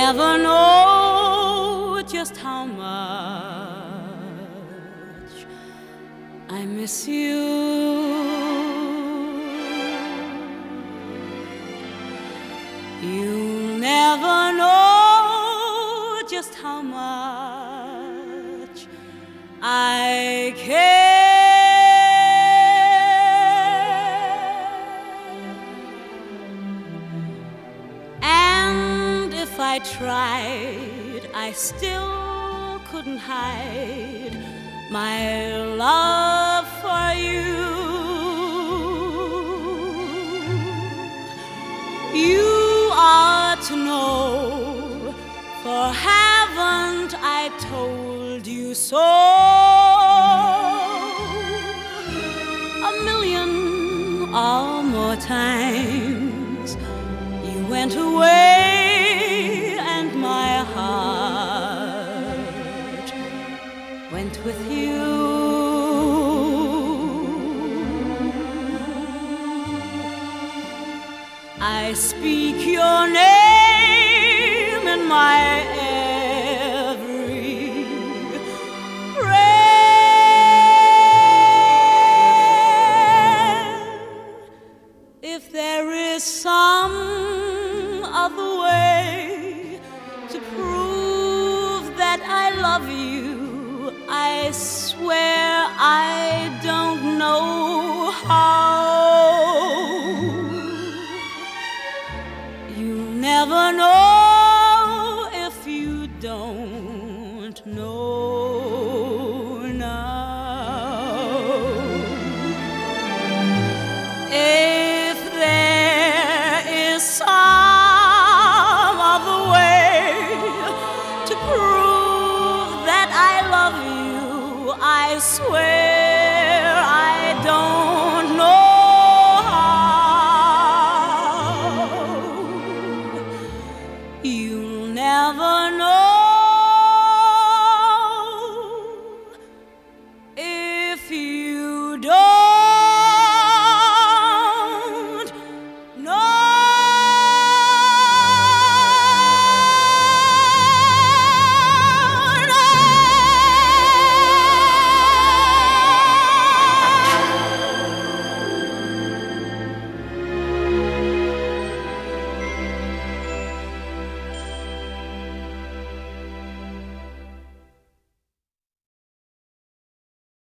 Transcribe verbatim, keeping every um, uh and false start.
never know just how much I miss you. You'll never know just how much I care. And if I tried, I still couldn't hide my love for you. You ought to know, for haven't I told you so a million or more times? You went away and my heart went with you. I speak your name in my every prayer. If there is some other way to prove that I love you, I swear I don't know how. You'll never know if you don't know now. If there is some other way to prove that I love you, I swear I don't know how. You'll never know